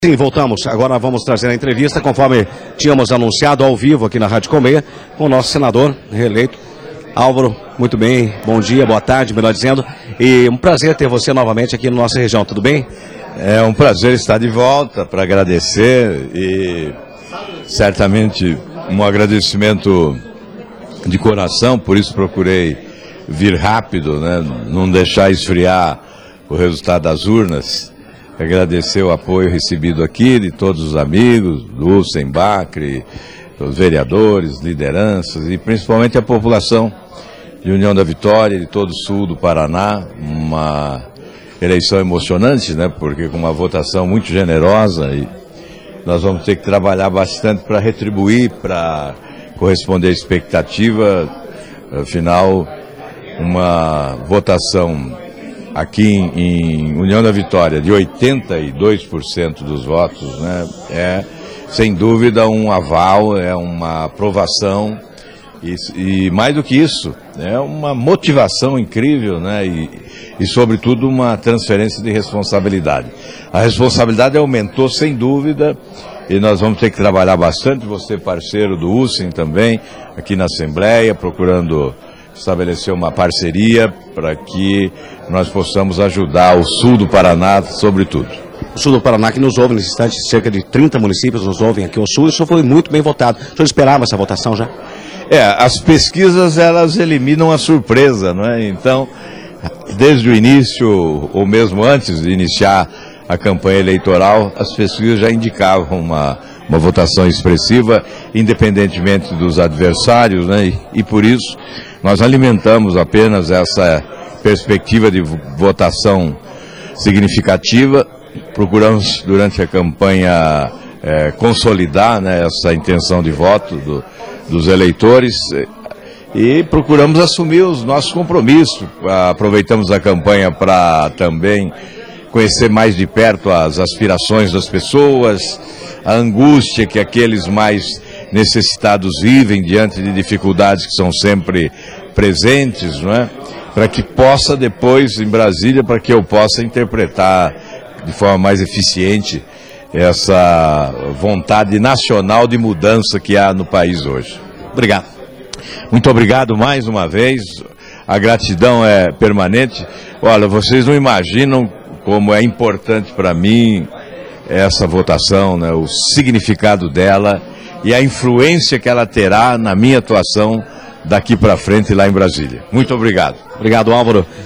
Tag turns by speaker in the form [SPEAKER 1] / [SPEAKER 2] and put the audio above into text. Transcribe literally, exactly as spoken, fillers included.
[SPEAKER 1] Sim, voltamos. Agora vamos trazer a entrevista, conforme tínhamos anunciado ao vivo aqui na Rádio Colmeia, com o nosso senador reeleito, Álvaro. Muito bem, bom dia, boa tarde, melhor dizendo. E um prazer ter você novamente aqui na nossa região, tudo bem?
[SPEAKER 2] É um prazer estar de volta para agradecer e certamente um agradecimento de coração, por isso procurei vir rápido, né? Não deixar esfriar o resultado das urnas. Agradecer o apoio recebido aqui de todos os amigos, Lúcia, Bacri, os vereadores, lideranças e principalmente a população de União da Vitória, de todo o sul do Paraná. Uma eleição emocionante, né? Porque com uma votação muito generosa e nós vamos ter que trabalhar bastante para retribuir, para corresponder à expectativa. Afinal, uma votação aqui em União da Vitória de oitenta e dois por cento dos votos, né, é sem dúvida um aval, é uma aprovação e, e mais do que isso, é uma motivação incrível, né, e, e sobretudo uma transferência de responsabilidade. A responsabilidade aumentou sem dúvida e nós vamos ter que trabalhar bastante, você parceiro do U S E M também, aqui na Assembleia, procurando estabelecer uma parceria para que nós possamos ajudar o sul do Paraná, sobretudo.
[SPEAKER 1] O sul do Paraná que nos ouve nesse instante, cerca de trinta municípios nos ouvem aqui ao sul, e o senhor foi muito bem votado. O senhor esperava essa votação já?
[SPEAKER 2] É, as pesquisas elas eliminam a surpresa, não é? Então, desde o início, ou mesmo antes de iniciar a campanha eleitoral, as pesquisas já indicavam uma, uma votação expressiva, independentemente dos adversários, né? E, e por isso nós alimentamos apenas essa perspectiva de votação significativa. Procuramos, durante a campanha, é, consolidar, né, essa intenção de voto do, dos eleitores e procuramos assumir os nossos compromissos. Aproveitamos a campanha para também conhecer mais de perto as aspirações das pessoas, a angústia que aqueles mais necessitados vivem diante de dificuldades que são sempre presentes, não é? Para que possa depois, em Brasília, para que eu possa interpretar de forma mais eficiente essa vontade nacional de mudança que há no país hoje.
[SPEAKER 1] Obrigado.
[SPEAKER 2] Muito obrigado mais uma vez, a gratidão é permanente. Olha, vocês não imaginam como é importante para mim essa votação, né? O significado dela e a influência que ela terá na minha atuação daqui para frente lá em Brasília. Muito obrigado.
[SPEAKER 1] Obrigado, Álvaro.